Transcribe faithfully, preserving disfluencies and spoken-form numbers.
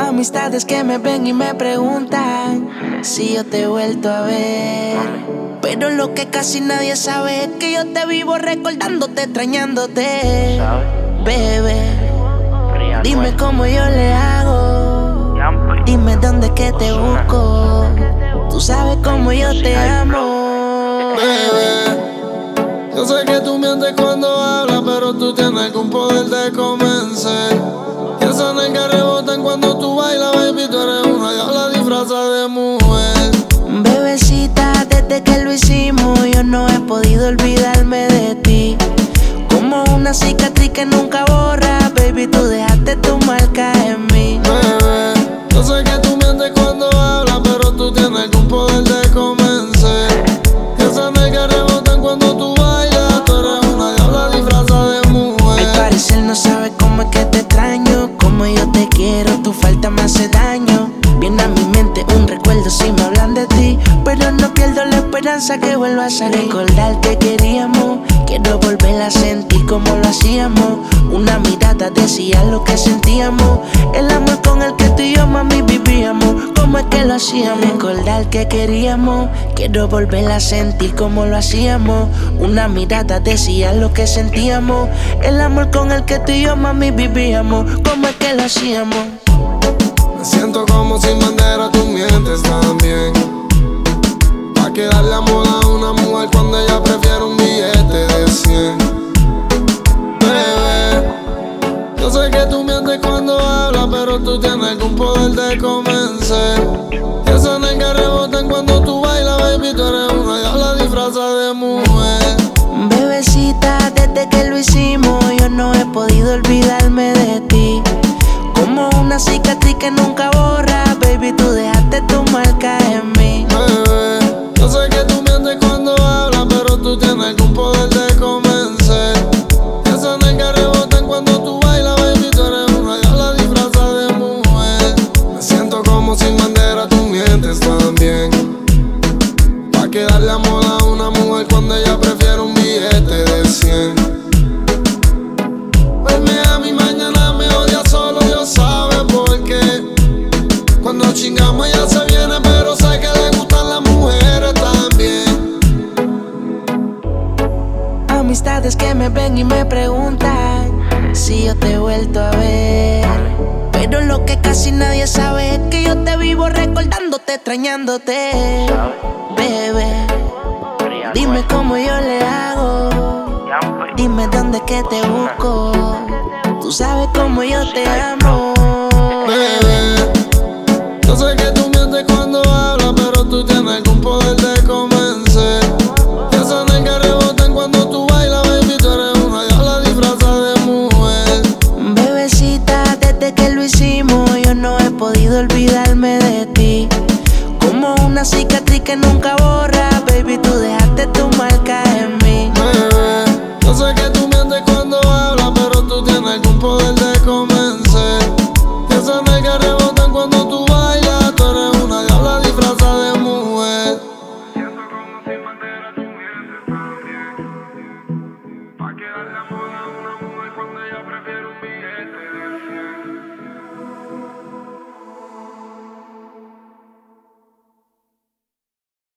Amistades que me ven y me preguntan si yo te he vuelto a ver. Pero lo que casi nadie sabe es que yo te vivo recordándote, extrañándote. Bebé, dime cómo yo le hago. Dime dónde es que te busco. Tú sabes cómo yo te amo. Bebé, yo sé que tú mientes cuando hablas, pero tú tienes algún poder de convencer. Y esa nalga rebotan cuando tú bailas, baby, tú eres una diabla disfrazada de mujer. Bebecita, desde que lo hicimos, yo no he podido olvidarme de ti. Como una cicatriz que nunca borra, baby, tú dejaste tu marca en mí. Bebé, yo sé que tú mientes cuando hablas, pero tú tienes algún poder de convencer. Y esa nalga rebotan cuando tú bailas, tú eres una diabla disfrazada de mujer. Al parecer no sabes cómo es que te extraño, como yo te quiero, tu falta me hace daño. Viene a mi mente un recuerdo si me hablan de ti, pero no pierdo la esperanza que vuelva a salir. Recordar que queríamos, quiero volver a sentir como lo hacíamos. Una mirada decía lo que sentíamos, el amor con el que tú y yo, mami, vivíamos. Cómo es que lo hacíamos. Recordar que queríamos, quiero volver a sentir como lo hacíamos. Una mirada decía lo que sentíamos, el amor con el que tú y yo, mami, vivíamos. Cómo es que lo hacíamos. Me siento como sin bandera, tú mientes también. Pa' que darle amor a una mujer cuando ella prefiere un billete de cien. Bebé, yo sé que tú mientes cuando hablas, pero tú tienes algún poder de convencer. Y esa nalga rebotan cuando tú bailas, baby, tú eres una diabla disfrazada de mujer. Bebecita, desde que lo hicimos, yo no he podido olvidarme de ti. Como una cicatriz que nunca borra, baby, tú dejaste tu marca en mí. Bebé, yo sé que tú mientes cuando hablas, pero tú tienes algún poder de convencer. Y esa nalga rebotan cuando tú bailas, baby, tú eres una diabla disfrazada de mujer. Me siento como sin bandera, tú mientes también. Pa' que darle amor a una mujer cuando ella prefiere un billete de cien. Verme a mi mañana me odia solo, Dios sabe por qué. Cuando chingamos ella se viene, pero sé que le gustan las mujeres también. Amistades que me ven y me preguntan si yo te he vuelto a ver. Pero lo que casi nadie sabe es que yo te vivo recordándote, extrañándote. Bebé, dime cómo yo le hago. Dime dónde es que te busco. Tú sabes cómo yo te amo.